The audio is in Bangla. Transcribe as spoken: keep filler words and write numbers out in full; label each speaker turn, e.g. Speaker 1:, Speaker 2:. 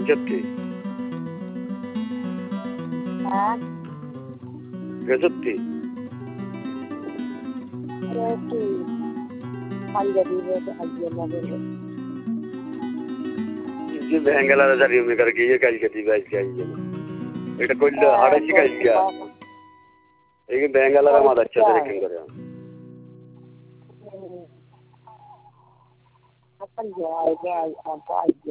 Speaker 1: পঁয়ষট্টি
Speaker 2: হ্যাঁ
Speaker 1: তেষট্টি
Speaker 2: কি পাঞ্জাবি হাজিয়ে মডেল
Speaker 1: যে ভেঙ্গেলার হাজার ইউনিকার গিয়ে কালকে দিবে আজকে আইয়ে না এটা করলে হারাইছি কালকে এই ভেঙ্গেলারা মাদাচ্ছে এরকম করে
Speaker 2: apa ya ya apa aja